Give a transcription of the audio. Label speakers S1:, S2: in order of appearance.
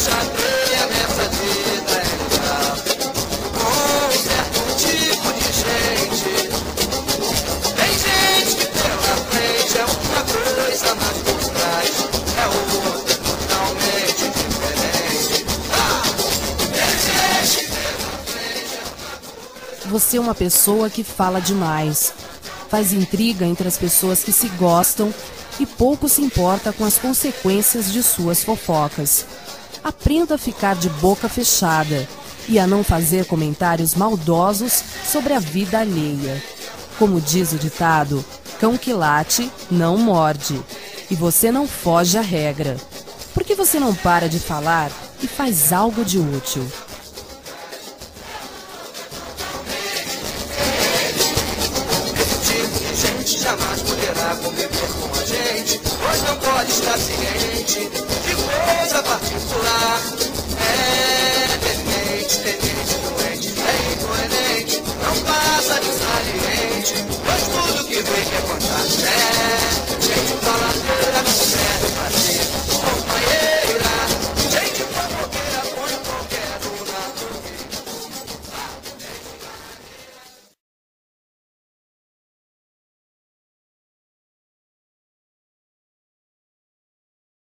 S1: chateia nessa vida é lidar com um certo tipo de gente. Tem gente que pela frente é uma coisa, mas por trás é outra totalmente diferente. Tem gente que pela frente é uma coisa.
S2: Você é uma pessoa que fala demais. Faz intriga entre as pessoas que se gostam e pouco se importa com as consequências de suas fofocas. Aprenda a ficar de boca fechada e a não fazer comentários maldosos sobre a vida alheia. Como diz o ditado, cão que late não morde. E você não foge à regra. Por que você não para de falar e faz algo de útil?
S1: Jamais poderá conviver com a gente, pois não pode estar ciente